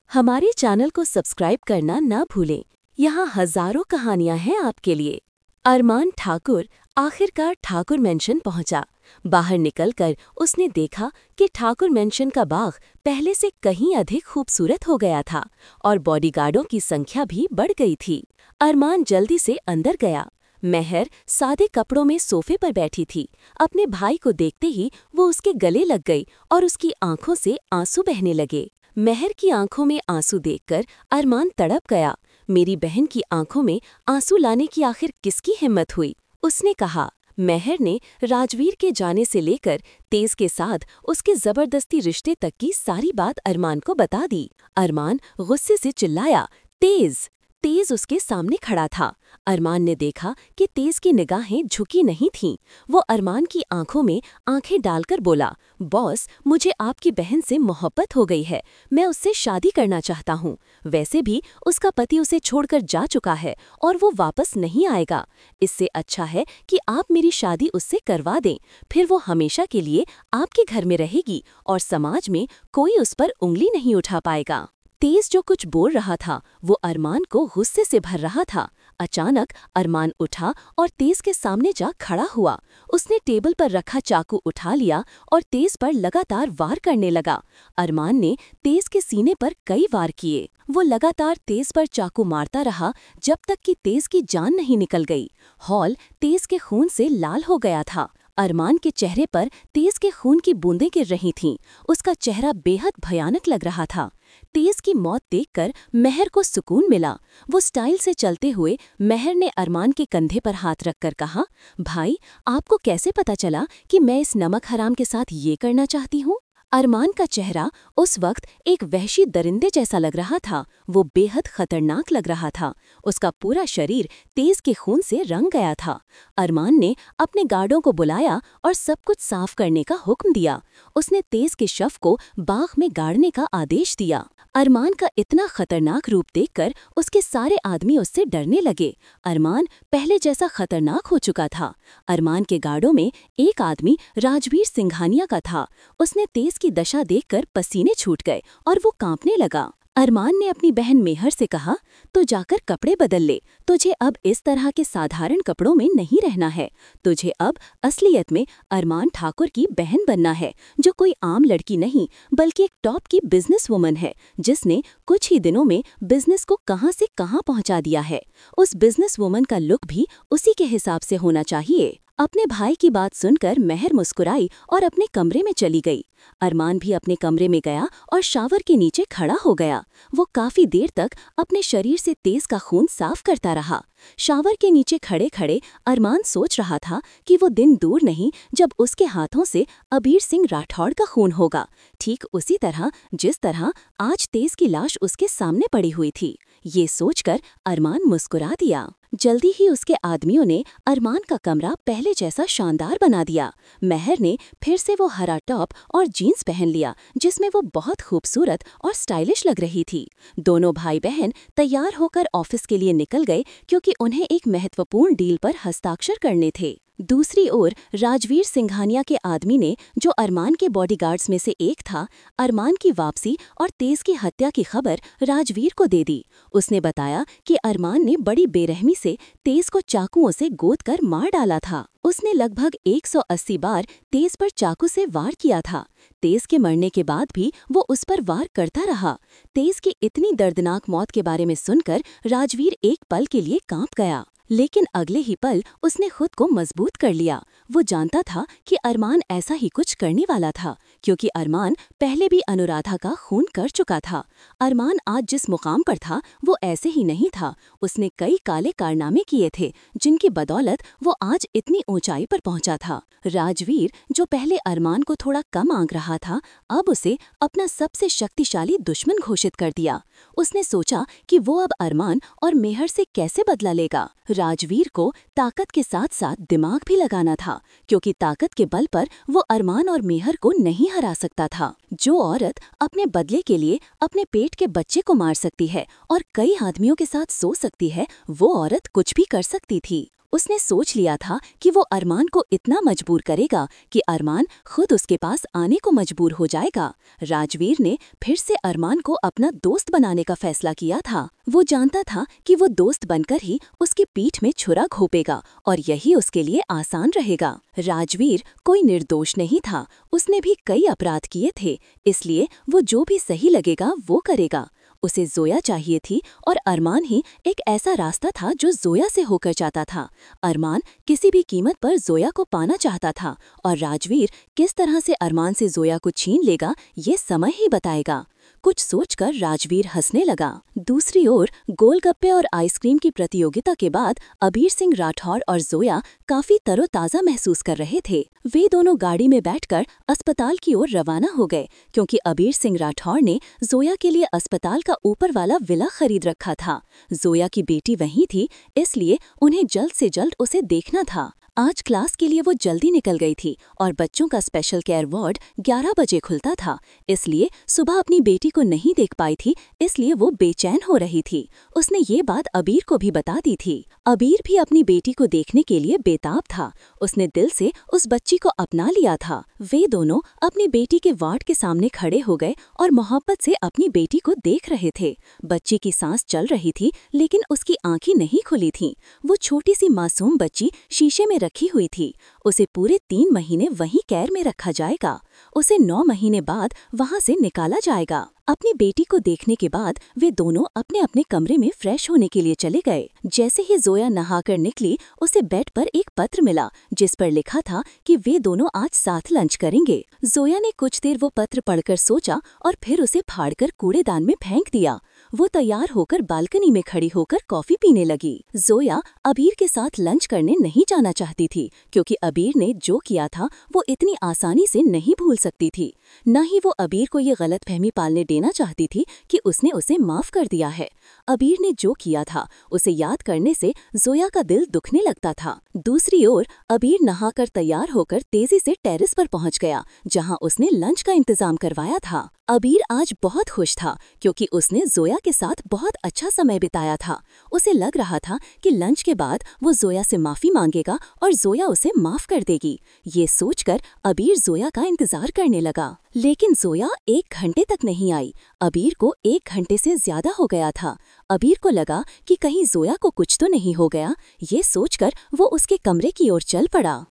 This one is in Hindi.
हमारे चैनल को सब्सक्राइब करना ना भूलें। यहाँ हजारों कहानियाँ हैं आपके लिए। अरमान ठाकुर आखिरकार ठाकुर मेंशन पहुंचा। बाहर निकलकर उसने देखा कि ठाकुर मेंशन का बाग पहले से कहीं अधिक खूबसूरत हो गया था और बॉडीगार्डों की संख्या भी बढ़ गई थी। अरमान जल्दी से अंदर गया। मेहर सादे कपड़ों में सोफे पर बैठी थी। अपने भाई को देखते ही वो उसके गले लग गई और उसकी आंखों से आंसू बहने लगे। मेहर की आंखों में आंसू देखकर अरमान तड़प गया। मेरी बहन की आंखों में आंसू लाने की आखिर किसकी हिम्मत हुई? उसने कहा। मेहर ने राजवीर के जाने से लेकर तेज के साथ उसके जबरदस्ती रिश्ते तक की सारी बात अरमान को बता दी। अरमान गुस्से से चिल्लाया, तेज! तेज उसके सामने खड़ा था। अरमान ने देखा कि तेज की निगाहें झुकी नहीं थीं। वो अरमान की आंखों में आंखें डालकर बोला, बॉस, मुझे आपकी बहन से मोहब्बत हो गई है। मैं उससे शादी करना चाहता हूँ। वैसे भी उसका पति उसे छोड़कर जा चुका है और वो वापस नहीं आएगा। इससे अच्छा है कि आप मेरी शादी उससे करवा दें। फिर वो हमेशा के लिए आपके घर में रहेगी और समाज में कोई उस पर उंगली नहीं उठा पाएगा। तेज जो कुछ बोल रहा था वो अरमान को गुस्से से भर रहा था। अचानक अरमान उठा और तेज के सामने जा खड़ा हुआ। उसने टेबल पर रखा चाकू उठा लिया और तेज पर लगातार वार करने लगा। अरमान ने तेज के सीने पर कई वार किए। वो लगातार तेज पर चाकू मारता रहा जब तक कि तेज की जान नहीं निकल गई। हॉल तेज के खून से लाल हो गया था। अरमान के चेहरे पर तेज के खून की बूंदें गिर रही थीं। उसका चेहरा बेहद भयानक लग रहा था। तेज की मौत देखकर मेहर को सुकून मिला। वो स्टाइल से चलते हुए मेहर ने अरमान के कंधे पर हाथ रखकर कहा, भाई, आपको कैसे पता चला कि मैं इस नमक हराम के साथ ये करना चाहती हूँ? अरमान का चेहरा उस वक्त एक वहशी दरिंदे जैसा लग रहा था। वो बेहद खतरनाक लग रहा था। उसका पूरा शरीर तेज के खून से रंग गया था। अरमान ने अपने गार्डों को बुलाया और सब कुछ साफ करने का हुक्म दिया। उसने तेज के शव को बाग में गाड़ने का आदेश दिया। अरमान का इतना खतरनाक रूप देखकर उसके सारे आदमी उससे डरने लगे। अरमान पहले जैसा खतरनाक हो चुका था। अरमान के गार्डों में एक आदमी राजवीर सिंघानिया का था। उसने तेज की दशा देखकर पसीने छूट गए और वो कांपने लगा। अरमान ने अपनी बहन मेहर से कहा, तो जाकर कपड़े बदल ले। तुझे अब इस तरह के साधारण कपड़ों में नहीं रहना है। तुझे अब असलियत में अरमान ठाकुर की बहन बनना है, जो कोई आम लड़की नहीं बल्कि एक टॉप की बिजनेस वुमन है, जिसने कुछ ही दिनों में बिजनेस को कहां से कहां पहुंचा दिया है। उस बिजनेस वुमन का लुक भी उसी के हिसाब से होना चाहिए। अपने भाई की बात सुनकर मेहर मुस्कुराई और अपने कमरे में चली गई। अरमान भी अपने कमरे में गया और शावर के नीचे खड़ा हो गया। वो काफी देर तक अपने शरीर से तेज का खून साफ करता रहा। शावर के नीचे खड़े खड़े अरमान सोच रहा था कि वो दिन दूर नहीं जब उसके हाथों से अबीर सिंह राठौड़ का खून होगा, ठीक उसी तरह जिस तरह आज तेज की लाश उसके सामने पड़ी हुई थी। ये सोचकर अरमान मुस्कुरा दिया। जल्दी ही उसके आदमियों ने अरमान का कमरा पहले जैसा शानदार बना दिया। मेहर ने फिर से वो हरा टॉप और जीन्स पहन लिया, जिसमें वो बहुत खूबसूरत और स्टाइलिश लग रही थी। दोनों भाई बहन तैयार होकर ऑफिस के लिए निकल गए, क्योंकि उन्हें एक महत्वपूर्ण डील पर हस्ताक्षर करने थे। दूसरी ओर राजवीर सिंघानिया के आदमी ने, जो अरमान के बॉडीगार्ड्स में से एक था, अरमान की वापसी और तेज की हत्या की खबर राजवीर को दे दी। उसने बताया कि अरमान ने बड़ी बेरहमी से तेज को चाकुओं से गोदकर मार डाला था। उसने लगभग 180 बार तेज पर चाकू से वार किया था। तेज के मरने के बाद भी वो उस पर वार करता रहा। तेज की इतनी दर्दनाक मौत के बारे में सुनकर राजवीर एक पल के लिए कांप गया, लेकिन अगले ही पल उसने खुद को मजबूत कर लिया। वो जानता था कि अरमान ऐसा ही कुछ करने वाला था, क्योंकि अरमान पहले भी अनुराधा का खून कर चुका था। अरमान आज जिस मुकाम पर था वो ऐसे ही नहीं था। उसने कई काले कारनामे किए थे, जिनकी बदौलत वो आज इतनी ऊंचाई पर पहुंचा था। राजवीर, जो पहले अरमान को थोड़ा कम आंक रहा था, अब उसे अपना सबसे शक्तिशाली दुश्मन घोषित कर दिया। उसने सोचा कि वो अब अरमान और मेहर से कैसे बदला लेगा। राजवीर को ताकत के साथ साथ दिमाग भी लगाना था, क्योंकि ताकत के बल पर वो अरमान और मेहर को नहीं हरा सकता था। जो औरत अपने बदले के लिए अपने पेट के बच्चे को मार सकती है और कई आदमियों के साथ सो सकती है, वो औरत कुछ भी कर सकती थी। उसने सोच लिया था कि वो अरमान को इतना मजबूर करेगा कि अरमान खुद उसके पास आने को मजबूर हो जाएगा। राजवीर ने फिर से अरमान को अपना दोस्त बनाने का फैसला किया था। वो जानता था कि वो दोस्त बनकर ही उसकी पीठ में छुरा घोंपेगा और यही उसके लिए आसान रहेगा। राजवीर कोई निर्दोष नहीं था, उसने भी कई अपराध किए थे, इसलिए वो जो भी सही लगेगा वो करेगा। उसे जोया चाहिए थी और अरमान ही एक ऐसा रास्ता था जो जोया से होकर जाता था। अरमान किसी भी कीमत पर जोया को पाना चाहता था और राजवीर किस तरह से अरमान से जोया को छीन लेगा ये समय ही बताएगा। कुछ सोचकर राजवीर हंसने लगा। दूसरी ओर गोलगप्पे और आइसक्रीम की प्रतियोगिता के बाद अबीर सिंह राठौर और जोया काफी तरोताजा महसूस कर रहे थे। वे दोनों गाड़ी में बैठकर अस्पताल की ओर रवाना हो गए क्योंकि अबीर सिंह राठौर ने जोया के लिए अस्पताल का ऊपर वाला विला खरीद रखा था। जोया की बेटी वहीं थी, इसलिए उन्हें जल्द से जल्द उसे देखना था। आज क्लास के लिए वो जल्दी निकल गई थी और बच्चों का स्पेशल केयर वार्ड 11 बजे खुलता था, इसलिए सुबह अपनी बेटी को नहीं देख पाई थी, इसलिए वो बेचैन हो रही थी। उसने ये बात अबीर को भी बता दी थी। अबीर भी अपनी बेटी को देखने के लिए बेताब था। उसने दिल से उस बच्ची को अपना लिया था। वे दोनों अपनी बेटी के वार्ड के सामने खड़े हो गए और मोहब्बत से अपनी बेटी को देख रहे थे। बच्ची की सांस चल रही थी लेकिन उसकी आंखें नहीं खुली थीं। वो छोटी सी मासूम बच्ची शीशे में रखी हुई थी। उसे पूरे 3 महीने वहीं कैद में रखा जाएगा। उसे 9 महीने बाद वहां से निकाला जाएगा। अपनी बेटी को देखने के बाद वे दोनों अपने अपने कमरे में फ्रेश होने के लिए चले गए। जैसे ही जोया नहाकर निकली, उसे बेड पर एक पत्र मिला जिस पर लिखा था कि वे दोनों आज साथ लंच करेंगे। जोया ने कुछ देर वो पत्र पढ़कर सोचा और फिर उसे फाड़कर कूड़ेदान में फेंक दिया। वो तैयार होकर बालकनी में खड़ी होकर कॉफी पीने लगी। जोया अबीर के साथ लंच करने नहीं जाना चाहती थी क्योंकि अबीर ने जो किया था वो इतनी आसानी से नहीं भूल सकती थी। न ही वो अबीर को ये गलतफहमी पालने देना चाहती थी कि उसने उसे माफ कर दिया है। अबीर ने जो किया था उसे याद करने से जोया का दिल दुखने लगता था। दूसरी ओर अबीर नहाकर तैयार होकर तेजी से टेरेस पर पहुंच गया जहां उसने लंच का इंतजाम करवाया था। अबीर आज बहुत खुश था क्योंकि उसने जोया के साथ बहुत अच्छा समय बिताया था। उसे लग रहा था कि लंच के बाद वो जोया से माफी मांगेगा और जोया उसे माफ कर देगी। ये सोचकर अबीर जोया का इंतजार करने लगा, लेकिन जोया 1 घंटे तक नहीं आई। अबीर को 1 घंटे से ज्यादा हो गया था। अबीर को लगा कि कहीं जोया को कुछ तो नहीं हो गया। ये सोचकर वो उसके कमरे की ओर चल पड़ा।